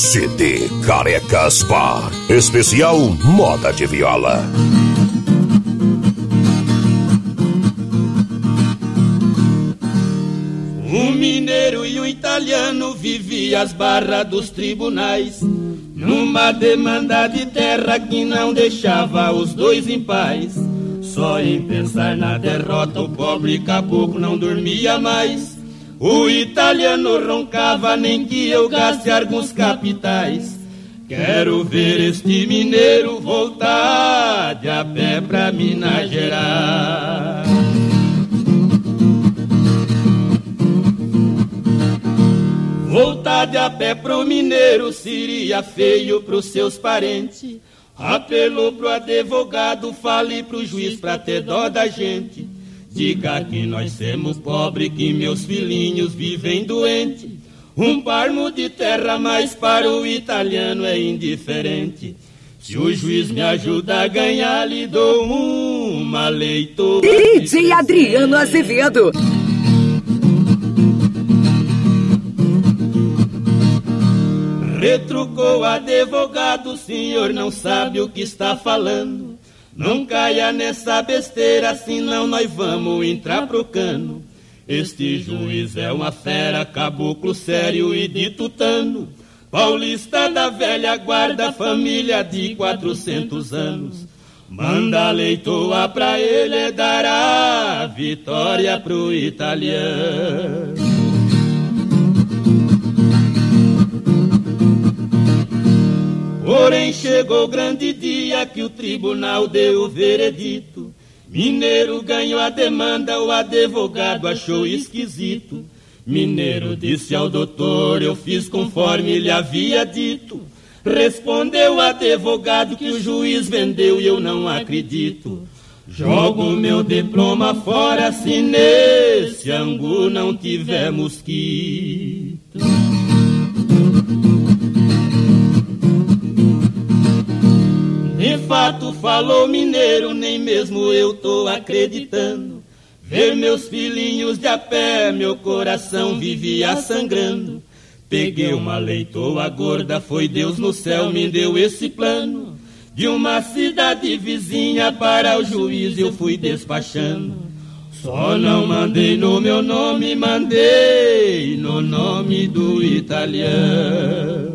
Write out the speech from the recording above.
CD Carecas Bar. Especial Moda de Viola. Um mineiro e um italiano viviam às barras dos tribunais, numa demanda de terra que não deixava os dois em paz. Só em pensar na derrota o pobre caboclo não dormia mais. O italiano roncava, nem que eu gaste alguns capitais. Quero ver este mineiro voltar de a pé pra Minas Gerais. Voltar de a pé pro mineiro seria feio pros seus parentes. Apelou pro advogado, fale pro juiz pra ter dó da gente. Diga que nós somos pobres, que meus filhinhos vivem doentes. Um palmo de terra, mas para o italiano é indiferente. Se o juiz me ajuda a ganhar, lhe dou uma leitora. DJ Adriano Azevedo. Retrucou o advogado, o senhor não sabe o que está falando. Não caia nessa besteira, senão nós vamos entrar pro cano. Este juiz é uma fera, caboclo sério e de tutano. Paulista da velha guarda, família de 400 anos. Manda a leitoa pra ele dar a vitória pro italiano. Porém chegou o grande dia que o tribunal deu o veredito. Mineiro ganhou a demanda, o advogado achou esquisito. Mineiro disse ao doutor, eu fiz conforme lhe havia dito. Respondeu o advogado que o juiz vendeu e eu não acredito. Jogo meu diploma fora se nesse angu não tiver mosquito. De fato falou mineiro, nem mesmo eu tô acreditando. Ver meus filhinhos de a pé, meu coração vivia sangrando. Peguei uma leitoa gorda, foi Deus no céu me deu esse plano. De uma cidade vizinha para o juiz eu fui despachando. Só não mandei no meu nome, mandei no nome do italiano.